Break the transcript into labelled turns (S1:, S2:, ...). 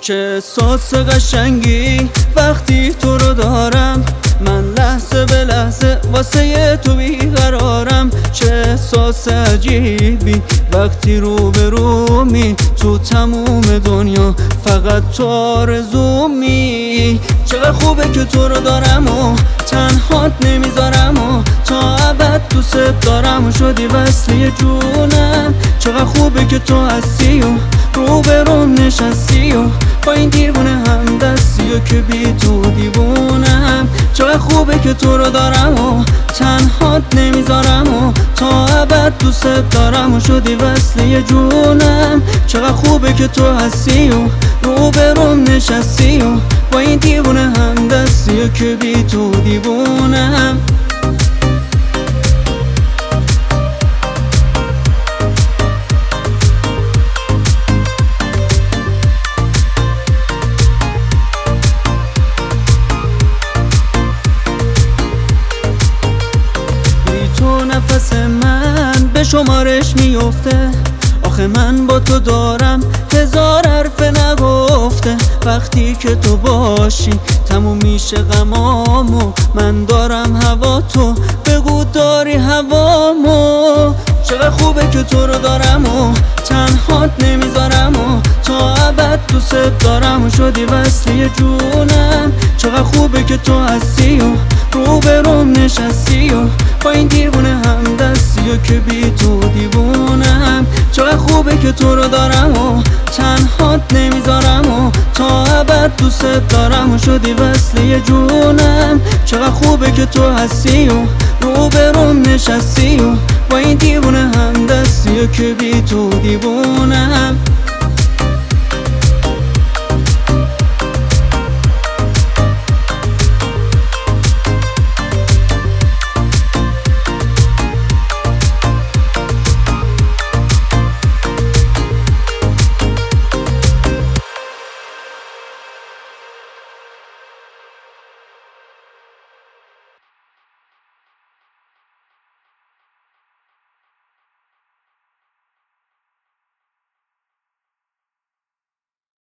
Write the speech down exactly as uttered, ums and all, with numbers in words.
S1: چه احساس قشنگی وقتی تو رو دارم، من لحظه به لحظه واسه تو بیقرارم. چه احساس عجیبی وقتی رو به رومی، تو تموم دنیا فقط تو آرزومی. چقدر خوبه که تو رو دارم و تنهات نمیذارم و تا ابد دوست دارم و شدی وصله جونم. چقدر خوبه که تو هستی و رو به روم نشستی و با این دیوونه هم دستی و که بی تو دیوونم. چقدر خوبه که تو رو دارم و تنهات نمیذارم و تا ابد دوست دارم و شدی وصله جونم. چقدر خوبه که تو هستی و رو به روم نشستی و با این دیوونه هم دستی و که بی تو دیوونم. نفس من به شمارش میفته، آخه من با تو دارم هزار حرف نگفته. وقتی که تو باشی تموم میشه غمامو، من دارم هوا تو بگو داری هوامو. چقدر خوبه که تو رو دارم و تنهات نمیذارم و تا ابد دوست دارم و شدی وصله جونم. چقدر خوبه که تو هستی و رو به روم نشستی و با این دیوونه هم دستی و که بی تو دیوونم. چقدر خوبه که تو رو دارم و تنهات نمیذارم و تا ابد دوست دارم و شدی وصله جونم. چقدر خوبه که تو هستی و رو به روم نشستی و با این دیوونه هم دستی و که بی تو دیوونم.